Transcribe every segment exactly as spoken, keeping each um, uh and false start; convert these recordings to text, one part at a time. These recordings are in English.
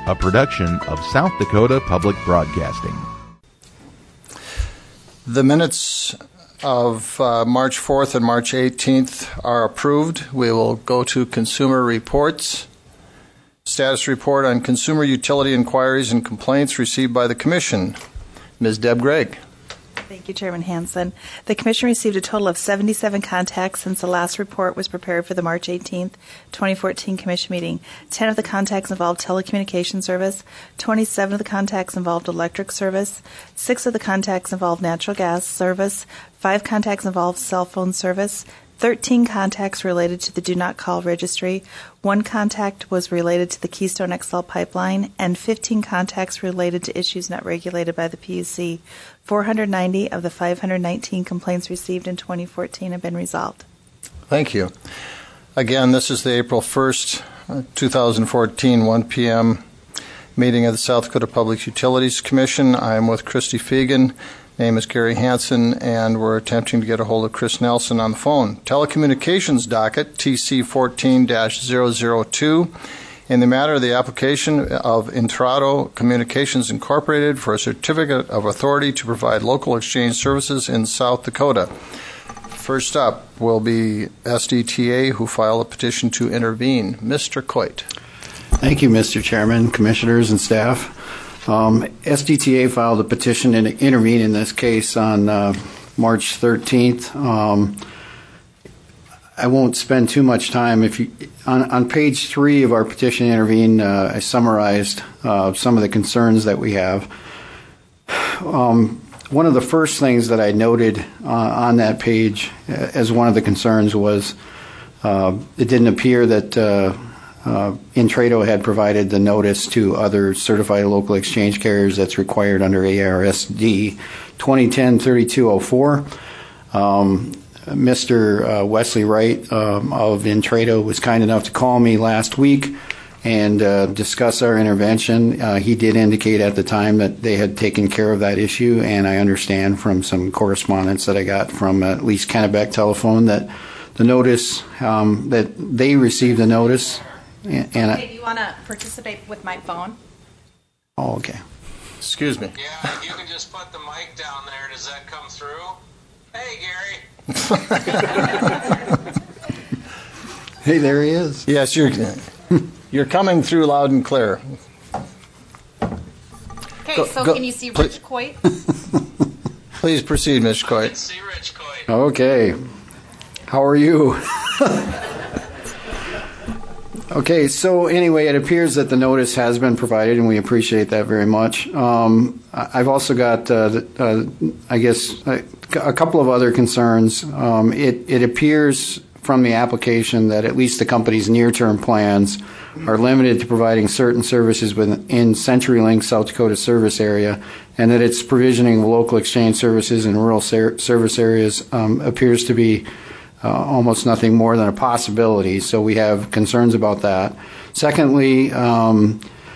a production of South Dakota Public Broadcasting. The minutes of uh, March fourth and March eighteenth are approved. We will go to consumer reports. Status report on consumer utility inquiries and complaints received by the Commission. Miz Deb Gregg. Thank you, Chairman Hansen. The Commission received a total of seventy-seven contacts since the last report was prepared for the March eighteenth, twenty fourteen Commission meeting. ten of the contacts involved telecommunication service, twenty-seven of the contacts involved electric service, six of the contacts involved natural gas service, five contacts involved cell phone service, thirteen contacts related to the Do Not Call registry, one contact was related to the Keystone X L pipeline, and fifteen contacts related to issues not regulated by the P U C. four hundred ninety of the five hundred nineteen complaints received in twenty fourteen have been resolved. Thank you. Again, this is the April first, twenty fourteen, one p.m. meeting of the South Dakota Public Utilities Commission. I am with Christy Fegan. Name is Gary Hansen, and we're attempting to get a hold of Chris Nelson on the phone. Telecommunications docket, T C fourteen dash zero zero two. In the matter of the application of Intrado Communications Incorporated for a certificate of authority to provide local exchange services in South Dakota. First up will be S D T A, who filed a petition to intervene. Mister Coit. Thank you, Mister Chairman, Commissioners, and staff. Um, S D T A filed a petition to intervene in this case on uh, March thirteenth. Um, I won't spend too much time. If you, on, on page three of our petition to intervene, uh, I summarized uh, some of the concerns that we have. Um, one of the first things that I noted uh, on that page uh, as one of the concerns was uh, it didn't appear that uh, uh, Intrado had provided the notice to other certified local exchange carriers that's required under A R S D twenty ten thirty-two oh four. Um, Mister Uh, Wesley Wright um, of Intrado was kind enough to call me last week and uh, discuss our intervention. Uh, he did indicate at the time that they had taken care of that issue, and I understand from some correspondence that I got from at least Kennebec Telephone that the notice, um, that they received the notice. And, and hey, do you want to participate with my phone? Oh, okay. Excuse me. Yeah, you can just put the mic down there. Does that come through? Hey, Gary. Hey, there he is. Yes, you're you're coming through loud and clear. Okay, Go, so go, can you see please. Rich Coit? Please proceed, Miz I Coit. can see Rich Coit. Okay. How are you? Okay, so anyway, it appears that the notice has been provided, and we appreciate that very much. Um, I've also got, uh, uh, I guess, a, a couple of other concerns. Um, it, it appears from the application that at least the company's near-term plans are limited to providing certain services within CenturyLink South Dakota service area, and that its provisioning of local exchange services in rural ser- service areas um, appears to be Uh, almost nothing more than a possibility, so we have concerns about that. Secondly, um,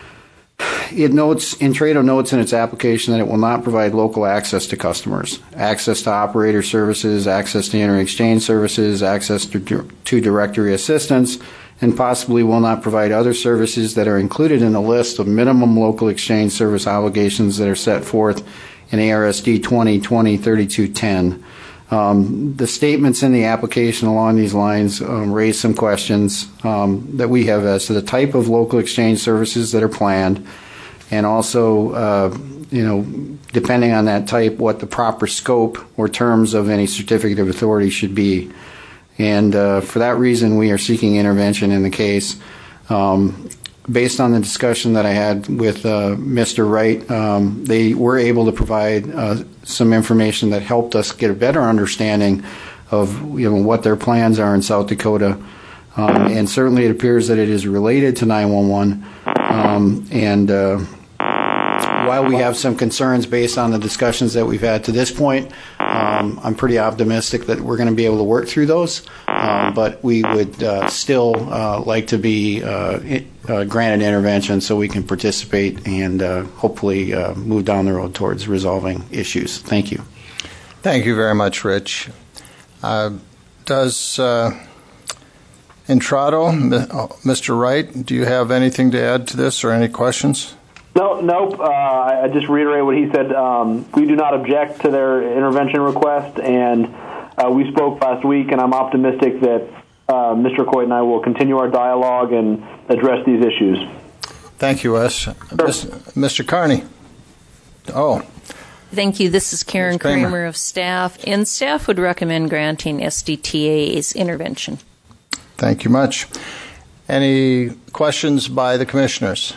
it notes, Intrado notes in its application that it will not provide local access to customers, access to operator services, access to inter-exchange services, access to, to directory assistance, and possibly will not provide other services that are included in the list of minimum local exchange service obligations that are set forth in A R S D twenty twenty thirty-two ten. Um, the statements in the application along these lines um, raise some questions um, that we have as to the type of local exchange services that are planned, and also, uh, you know, depending on that type, what the proper scope or terms of any certificate of authority should be. And uh, for that reason, we are seeking intervention in the case. Um, Based on the discussion that I had with uh, Mister Wright, um, they were able to provide uh, some information that helped us get a better understanding of, you know, what their plans are in South Dakota. Um, and certainly it appears that it is related to nine one one. Um, and uh, while we have some concerns based on the discussions that we've had to this point, um, I'm pretty optimistic that we're going to be able to work through those. Um, but we would uh, still uh, like to be uh, uh, granted intervention so we can participate and uh, hopefully uh, move down the road towards resolving issues. Thank you. Thank you very much, Rich. Uh, does uh, Intrado, Mister Wright, do you have anything to add to this or any questions? No, nope. Uh, I just reiterate what he said. Um, we do not object to their intervention request, and uh, we spoke last week, and I'm optimistic that uh, Mister Coit and I will continue our dialogue and address these issues. Thank you, Wes. Sure. Mister Carney. Oh. Thank you. This is Karen Kramer. Kramer of staff, and staff would recommend granting S D T A's intervention. Thank you much. Any questions by the commissioners?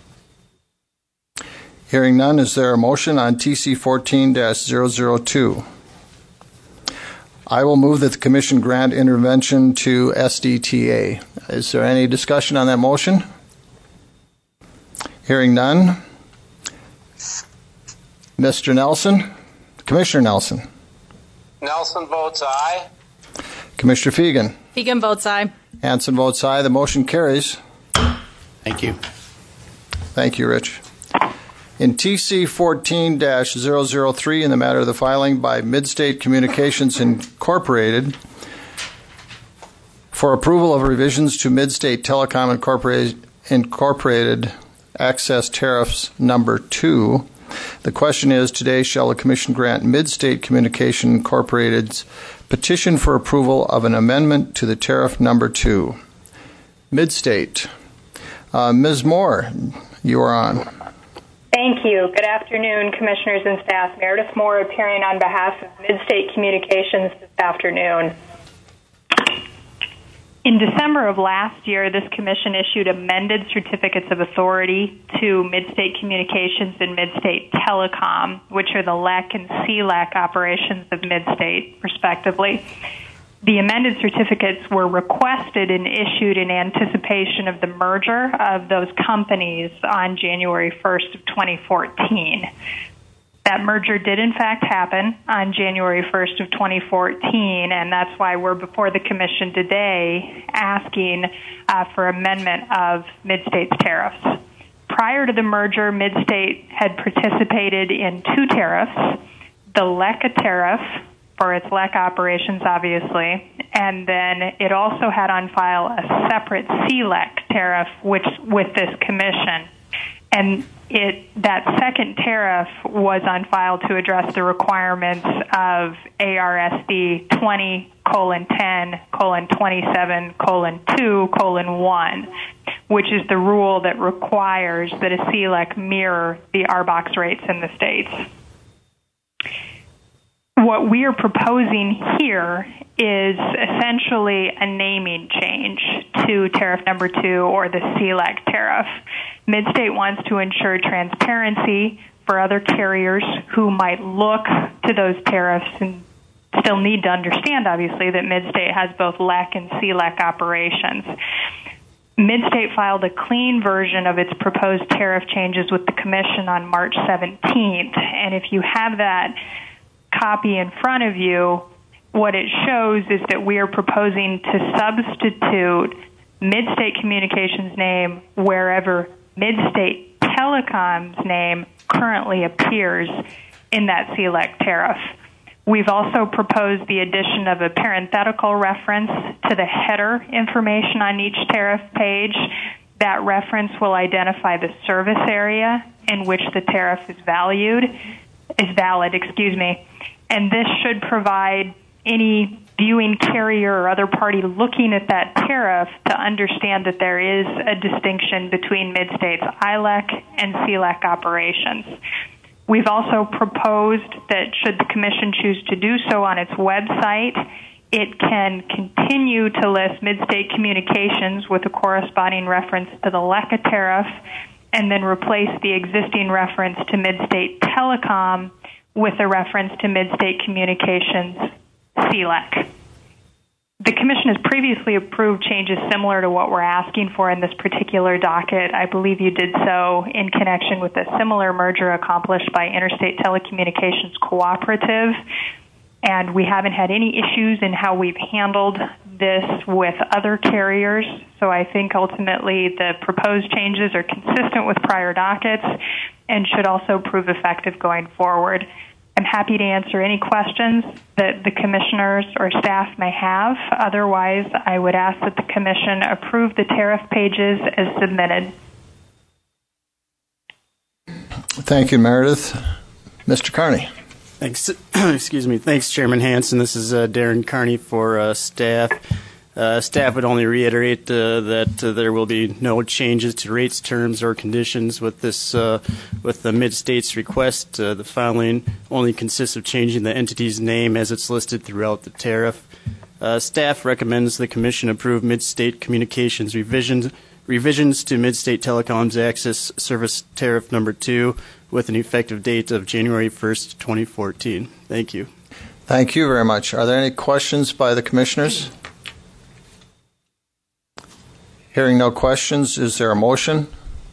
Hearing none, is there a motion on T C fourteen dash zero zero two? I will move that the commission grant intervention to S D T A. Is there any discussion on that motion? Hearing none. Mister Nelson? Commissioner Nelson? Nelson votes aye. Commissioner Fegan? Fegan votes aye. Hanson votes aye. The motion carries. Thank you. Thank you, Rich. In T C fourteen dash zero zero three, in the matter of the filing by Midstate Communications Incorporated for approval of revisions to Midstate Telecom Incorporated, Incorporated Access Tariffs Number two, the question is, today shall the Commission grant Midstate Communication Incorporated's petition for approval of an amendment to the tariff number two. Midstate. Uh, Miz Moore, you are on. Thank you. Good afternoon, Commissioners and staff. Meredith Moore appearing on behalf of Midstate Communications this afternoon. In December of last year, this commission issued amended certificates of authority to Midstate Communications and Midstate Telecom, which are the L E C and C L E C operations of Midstate, respectively. The amended certificates were requested and issued in anticipation of the merger of those companies on January first of twenty fourteen. That merger did, in fact, happen on January first of twenty fourteen, and that's why we're before the Commission today asking uh, for amendment of Midstate's tariffs. Prior to the merger, Midstate had participated in two tariffs, the L E C A tariff for its L E C operations, obviously, and then it also had on file a separate C L E C tariff which, with this Commission. And it that second tariff was on file to address the requirements of A R S D twenty colon ten colon twenty-seven colon two colon one, which is the rule that requires that a C L E C mirror the R BOX rates in the states. What we are proposing here is essentially a naming change to tariff number two, or the C L E C tariff. Midstate wants to ensure transparency for other carriers who might look to those tariffs and still need to understand, obviously, that Midstate has both L E C and C L E C operations. Midstate filed a clean version of its proposed tariff changes with the Commission on March seventeenth, and if you have that copy in front of you, what it shows is that we are proposing to substitute Midstate Communications' name wherever Midstate Telecom's name currently appears in that C L E C tariff. We've also proposed the addition of a parenthetical reference to the header information on each tariff page. That reference will identify the service area in which the tariff is valued, is valid, excuse me. And this should provide any viewing carrier or other party looking at that tariff to understand that there is a distinction between Midstate's I L E C and C L E C operations. We've also proposed that should the Commission choose to do so on its website, it can continue to list Midstate Communications with a corresponding reference to the L E C A tariff, and then replace the existing reference to Midstate Telecom with a reference to Midstate Communications C L E C. The Commission has previously approved changes similar to what we're asking for in this particular docket. I believe you did so in connection with a similar merger accomplished by Interstate Telecommunications Cooperative, and we haven't had any issues in how we've handled this with other carriers. So I think ultimately the proposed changes are consistent with prior dockets and should also prove effective going forward. I I'm happy to answer any questions that the commissioners or staff may have. Otherwise, I would ask that the commission approve the tariff pages as submitted. Thank you, Meredith. Mister Carney. Thanks. Excuse me. Thanks, Chairman Hansen. This is uh, Darren Carney for uh, staff. Uh, staff would only reiterate uh, that uh, there will be no changes to rates, terms, or conditions with this uh, with the Mid-State's request. Uh, the filing only consists of changing the entity's name as it's listed throughout the tariff. Uh, staff recommends the Commission approve Mid-State Communications revisions revisions to Mid-State Telecom's Access Service Tariff Number Two with an effective date of January first, twenty fourteen. Thank you. Thank you very much. Are there any questions by the commissioners? Hearing no questions, is there a motion?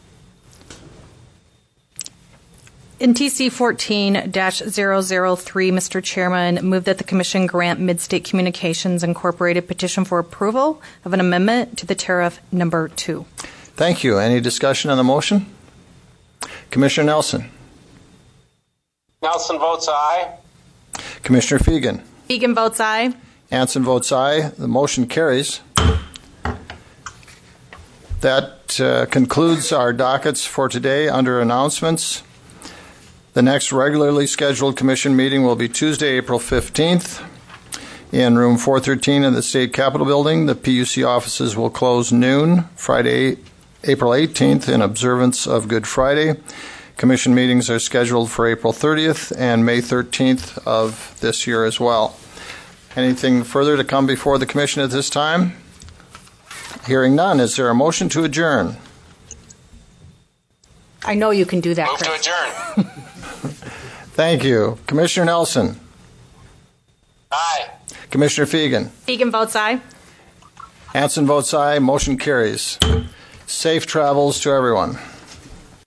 In T C fourteen dash zero zero three, Mister Chairman, move that the Commission grant Mid-State Communications Incorporated petition for approval of an amendment to the tariff number two. Thank you. Any discussion on the motion? Commissioner Nelson. Nelson votes aye. Commissioner Fegan. Fegan votes aye. Hansen votes aye. The motion carries. That uh, concludes our dockets for today under announcements. The next regularly scheduled commission meeting will be Tuesday, April fifteenth in room four thirteen in the State Capitol Building. The P U C offices will close noon. Friday, April eighteenth in observance of Good Friday. Commission meetings are scheduled for April thirtieth and May thirteenth of this year as well. Anything further to come before the commission at this time? Hearing none, is there a motion to adjourn? I know you can do that, Move Chris. to adjourn. Thank you. Commissioner Nelson. Aye. Commissioner Fegan. Fegan votes aye. Hansen votes aye. Motion carries. Safe travels to everyone.